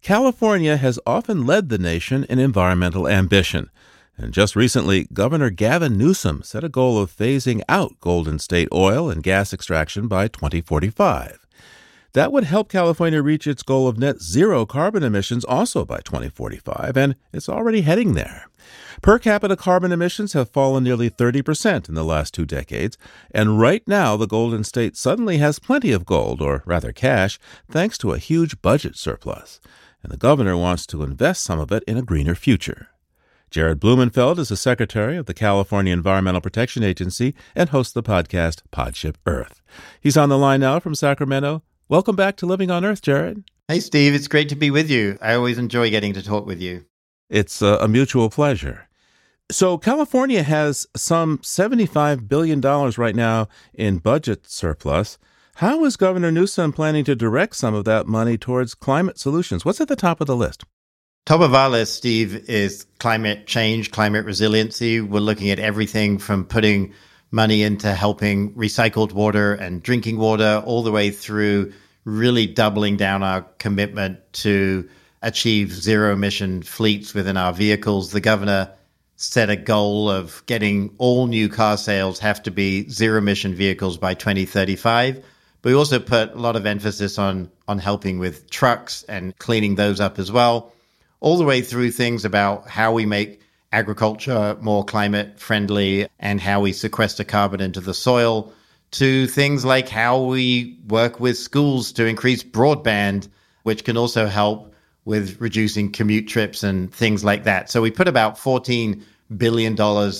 California has often led the nation in environmental ambition. And just recently, Governor Gavin Newsom set a goal of phasing out Golden State oil and gas extraction by 2045. That would help California reach its goal of net zero carbon emissions also by 2045, and it's already heading there. Per capita carbon emissions have fallen nearly 30% in the last 2 decades, and right now the Golden State suddenly has plenty of gold, or rather cash, thanks to a huge budget surplus. And the governor wants to invest some of it in a greener future. Jared Blumenfeld is the secretary of the California Environmental Protection Agency and hosts the podcast Podship Earth. He's on the line now from Sacramento. Welcome back to Living on Earth, Jared. Hey, Steve. It's great to be with you. I always enjoy getting to talk with you. It's a mutual pleasure. So California has some $75 billion right now in budget surplus. How is Governor Newsom planning to direct some of that money towards climate solutions? What's at the top of the list? Top of our list, Steve, is climate change, climate resiliency. We're looking at everything from putting money into helping recycled water and drinking water, all the way through really doubling down our commitment to achieve zero-emission fleets within our vehicles. The governor set a goal of getting all new car sales have to be zero-emission vehicles by 2035. But we also put a lot of emphasis on helping with trucks and cleaning those up as well, all the way through things about how we make agriculture more climate friendly and how we sequester carbon into the soil, to things like how we work with schools to increase broadband, which can also help with reducing commute trips and things like that. So we put about $14 billion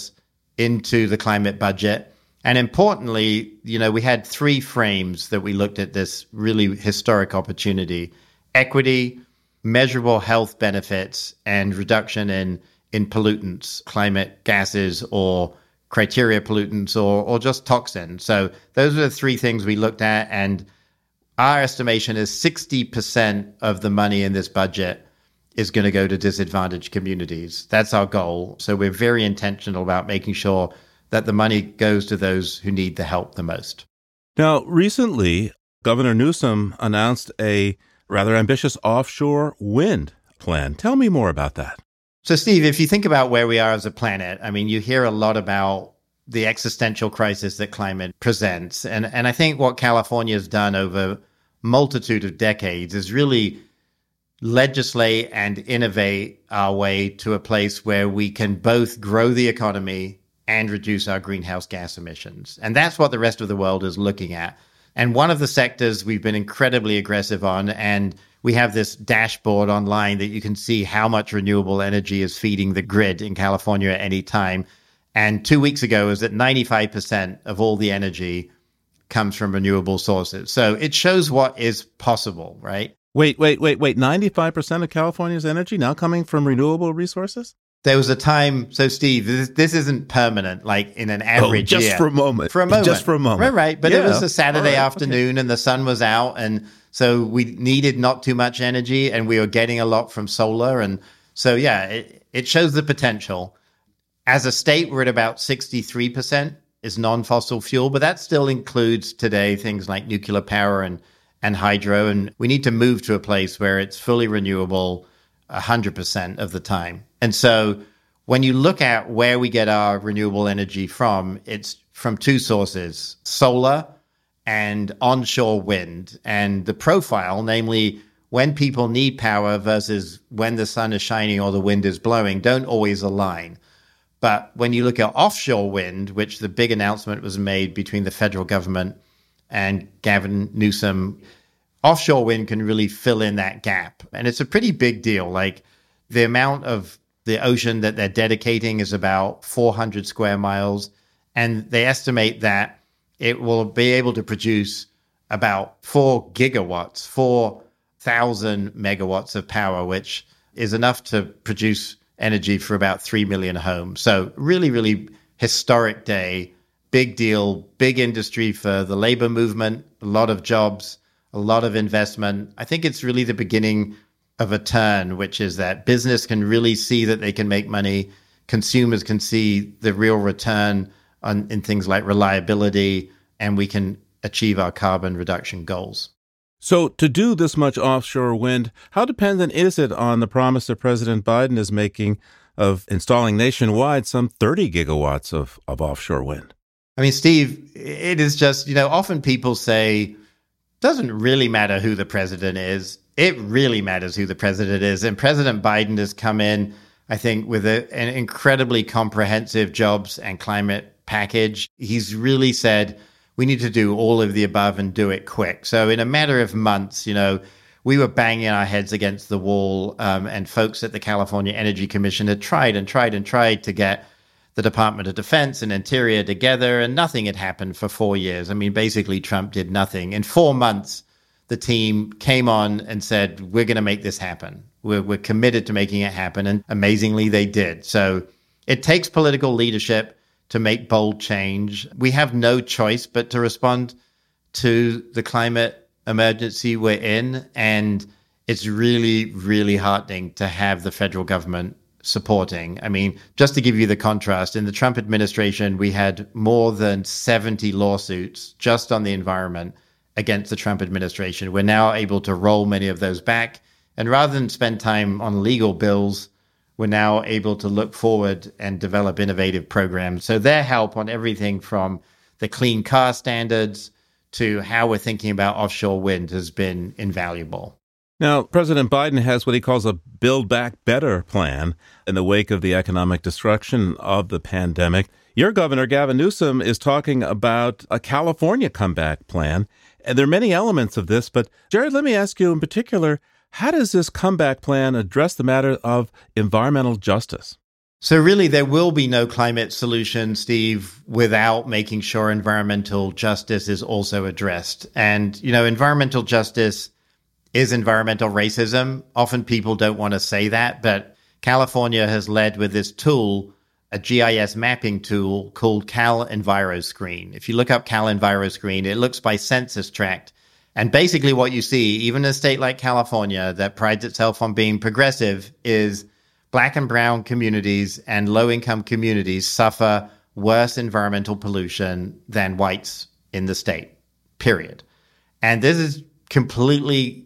into the climate budget. And importantly, we had 3 frames that we looked at this really historic opportunity: equity, measurable health benefits, and reduction in pollutants, climate gases or criteria pollutants or just toxins. So those are the 3 things we looked at. And our estimation is 60% of the money in this budget is going to go to disadvantaged communities. That's our goal. So we're very intentional about making sure that the money goes to those who need the help the most. Now, recently, Governor Newsom announced a rather ambitious offshore wind plan. Tell me more about that. So, Steve, if you think about where we are as a planet, you hear a lot about the existential crisis that climate presents. And I think what California has done over a multitude of decades is really legislate and innovate our way to a place where we can both grow the economy and reduce our greenhouse gas emissions. And that's what the rest of the world is looking at. And one of the sectors we've been incredibly aggressive on, and we have this dashboard online that you can see how much renewable energy is feeding the grid in California at any time. And 2 weeks ago, it was that 95% of all the energy comes from renewable sources. So it shows what is possible, right? Wait. 95% of California's energy now coming from renewable resources? There was a time, so Steve, this isn't permanent, like in an average year. Just for a moment. Just for a moment. Right. But it was a Saturday afternoon okay. And the sun was out. And so we needed not too much energy and we were getting a lot from solar. And so, it shows the potential. As a state, we're at about 63% is non-fossil fuel, but that still includes today things like nuclear power and hydro. And we need to move to a place where it's fully renewable 100% of the time. And so when you look at where we get our renewable energy from, it's from 2 sources, solar and onshore wind. And the profile, namely when people need power versus when the sun is shining or the wind is blowing, don't always align. But when you look at offshore wind, which the big announcement was made between the federal government and Gavin Newsom, offshore wind can really fill in that gap. And it's a pretty big deal. Like the amount of the ocean that they're dedicating is about 400 square miles. And they estimate that it will be able to produce about 4 gigawatts, 4,000 megawatts of power, which is enough to produce energy for about 3 million homes. So really, really historic day, big deal, big industry for the labor movement, a lot of jobs, a lot of investment. I think it's really the beginning of a turn, which is that business can really see that they can make money. Consumers can see the real return in things like reliability, and we can achieve our carbon reduction goals. So to do this much offshore wind, how dependent is it on the promise that President Biden is making of installing nationwide some 30 gigawatts of offshore wind? I mean, Steve, it is just, often people say, doesn't really matter who the president is. It really matters who the president is. And President Biden has come in, I think, with an incredibly comprehensive jobs and climate package. He's really said, we need to do all of the above and do it quick. So in a matter of months, we were banging our heads against the wall, and folks at the California Energy Commission had tried to get the Department of Defense and Interior together, and nothing had happened for 4 years. I mean, basically, Trump did nothing. In 4 months, the team came on and said, we're going to make this happen. We're committed to making it happen. And amazingly, they did. So it takes political leadership to make bold change. We have no choice but to respond to the climate emergency we're in. And it's really, really heartening to have the federal government supporting. I mean, just to give you the contrast, in the Trump administration, we had more than 70 lawsuits just on the environment against the Trump administration. We're now able to roll many of those back. And rather than spend time on legal bills, we're now able to look forward and develop innovative programs. So their help on everything from the clean car standards to how we're thinking about offshore wind has been invaluable. Now, President Biden has what he calls a Build Back Better plan in the wake of the economic destruction of the pandemic. Your governor, Gavin Newsom, is talking about a California comeback plan. And there are many elements of this, but Jared, let me ask you in particular, how does this comeback plan address the matter of environmental justice? So really, there will be no climate solution, Steve, without making sure environmental justice is also addressed. And, environmental justice is environmental racism. Often people don't want to say that, but California has led with this tool, a GIS mapping tool called Cal EnviroScreen. If you look up Cal EnviroScreen, it looks by census tract. And basically what you see, even in a state like California that prides itself on being progressive, is Black and brown communities and low-income communities suffer worse environmental pollution than whites in the state, period. And this is completely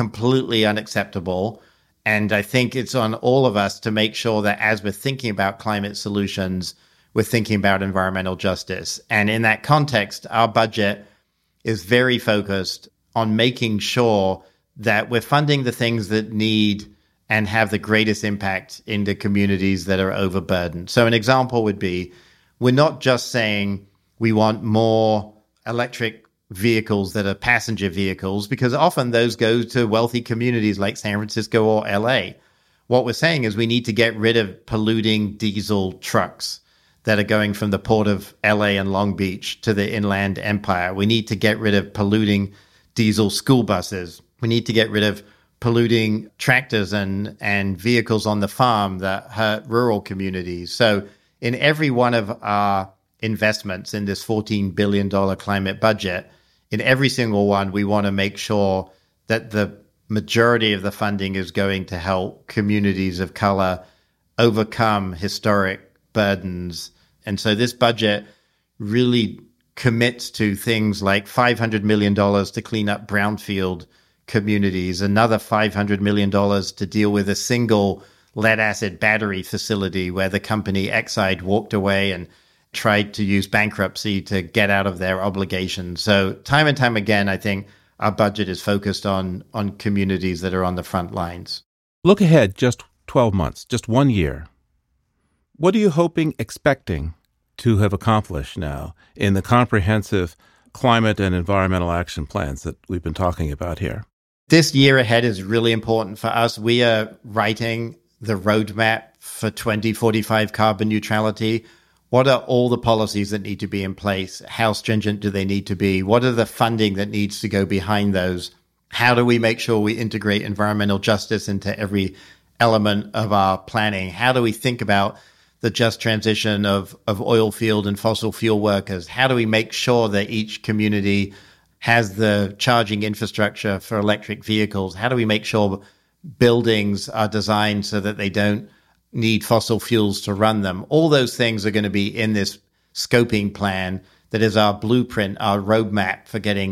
unacceptable. And I think it's on all of us to make sure that as we're thinking about climate solutions, we're thinking about environmental justice. And in that context, our budget is very focused on making sure that we're funding the things that need and have the greatest impact in the communities that are overburdened. So an example would be, we're not just saying we want more electric vehicles that are passenger vehicles, because often those go to wealthy communities like San Francisco or LA. What we're saying is we need to get rid of polluting diesel trucks that are going from the port of LA and Long Beach to the Inland Empire. We need to get rid of polluting diesel school buses. We need to get rid of polluting tractors and vehicles on the farm that hurt rural communities. So in every one of our investments in this $14 billion climate budget, in every single one, we want to make sure that the majority of the funding is going to help communities of color overcome historic burdens. And so this budget really commits to things like $500 million to clean up brownfield communities, another $500 million to deal with a single lead-acid battery facility where the company Exide walked away and tried to use bankruptcy to get out of their obligations. So time and time again, I think our budget is focused on communities that are on the front lines. Look ahead just 12 months, just 1 year. What are you hoping, expecting to have accomplished now in the comprehensive climate and environmental action plans that we've been talking about here? This year ahead is really important for us. We are writing the roadmap for 2045 carbon neutrality. What are all the policies that need to be in place? How stringent do they need to be? What are the funding that needs to go behind those? How do we make sure we integrate environmental justice into every element of our planning? How do we think about the just transition of oil field and fossil fuel workers? How do we make sure that each community has the charging infrastructure for electric vehicles? How do we make sure buildings are designed so that they don't need fossil fuels to run them? All those things are going to be in this scoping plan that is our blueprint, our roadmap for getting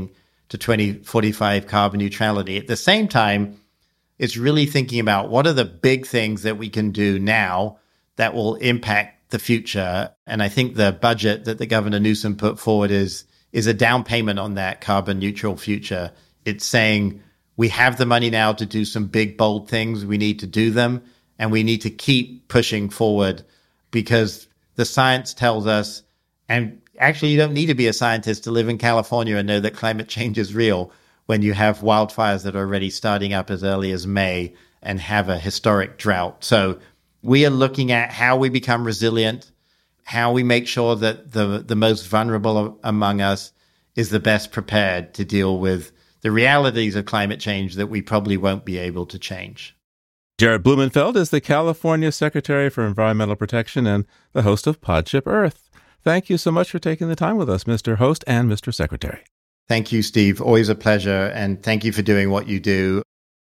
to 2045 carbon neutrality. At the same time, it's really thinking about what are the big things that we can do now that will impact the future. And I think the budget that the Governor Newsom put forward is a down payment on that carbon neutral future. It's saying we have the money now to do some big, bold things. We need to do them, and we need to keep pushing forward because the science tells us, and actually you don't need to be a scientist to live in California and know that climate change is real when you have wildfires that are already starting up as early as May and have a historic drought. So we are looking at how we become resilient, how we make sure that the most vulnerable among us is the best prepared to deal with the realities of climate change that we probably won't be able to change. Jared Blumenfeld is the California Secretary for Environmental Protection and the host of Podship Earth. Thank you so much for taking the time with us, Mr. Host and Mr. Secretary. Thank you, Steve. Always a pleasure. And thank you for doing what you do.